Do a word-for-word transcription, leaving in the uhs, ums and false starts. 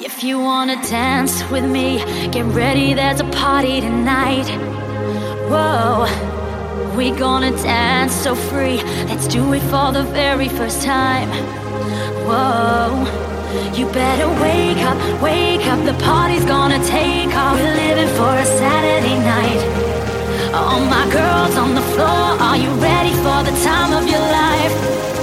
If you wanna dance with me, get ready, there's a party tonight. Whoa, we gonna dance so free. Let's do it for the very first time. Whoa, you better wake up, wake up, the party's gonna take off. We're living for a Saturday night. All my girls on the floor, are you ready for the time of your life?